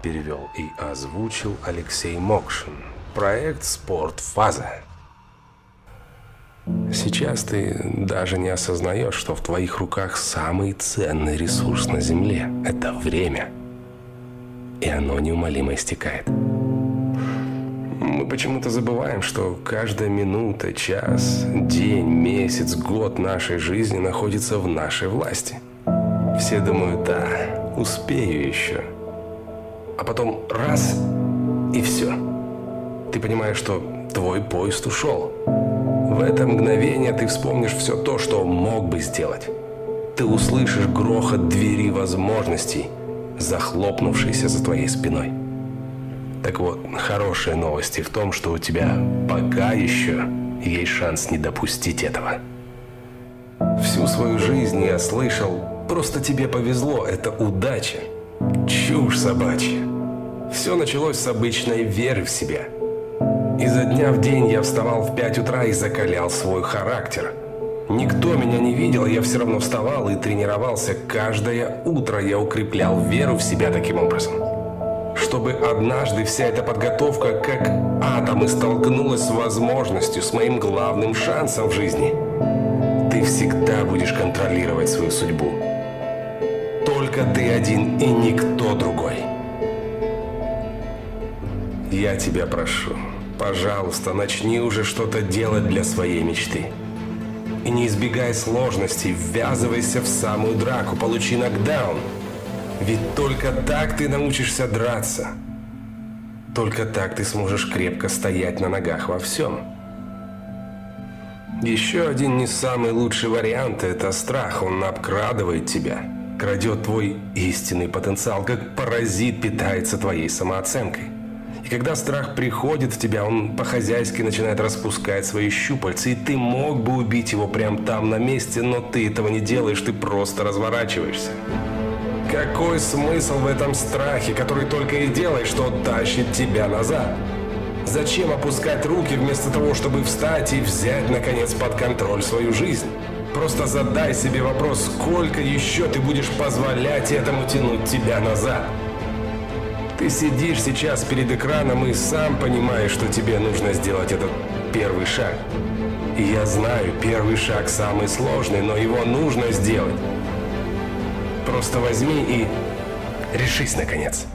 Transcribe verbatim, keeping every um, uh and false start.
перевел и озвучил Алексей Мокшин. Проект «Спортфаза». Сейчас ты даже не осознаешь, что в твоих руках самый ценный ресурс на Земле – это время. И оно неумолимо истекает. Мы почему-то забываем, что каждая минута, час, день, месяц, год нашей жизни находится в нашей власти. Все думают: да, успею еще. А потом раз – и все. Ты понимаешь, что твой поезд ушел. В это мгновение ты вспомнишь все то, что мог бы сделать. Ты услышишь грохот двери возможностей, захлопнувшейся за твоей спиной. Так вот, хорошие новости в том, что у тебя пока еще есть шанс не допустить этого. Всю свою жизнь я слышал: просто тебе повезло, это удача. Чушь собачья. Все началось с обычной веры в себя. Изо дня в день я вставал в пять утра и закалял свой характер. Никто меня не видел, я все равно вставал и тренировался. Каждое утро я укреплял веру в себя таким образом, чтобы однажды вся эта подготовка как атомы столкнулась с возможностью, с моим главным шансом в жизни. Ты всегда будешь контролировать свою судьбу. Только ты один и никто другой. Я тебя прошу, пожалуйста, начни уже что-то делать для своей мечты. И не избегай сложностей, ввязывайся в самую драку, получи нокдаун. Ведь только так ты научишься драться. Только так ты сможешь крепко стоять на ногах во всем. Еще один не самый лучший вариант – это страх. Он обкрадывает тебя, крадет твой истинный потенциал, как паразит питается твоей самооценкой. И когда страх приходит в тебя, он по-хозяйски начинает распускать свои щупальца, и ты мог бы убить его прямо там на месте, но ты этого не делаешь, ты просто разворачиваешься. Какой смысл в этом страхе, который только и делает, что тащит тебя назад? Зачем опускать руки вместо того, чтобы встать и взять, наконец, под контроль свою жизнь? Просто задай себе вопрос, сколько еще ты будешь позволять этому тянуть тебя назад? Ты сидишь сейчас перед экраном и сам понимаешь, что тебе нужно сделать этот первый шаг. И я знаю, первый шаг самый сложный, но его нужно сделать. Просто возьми и решись, наконец.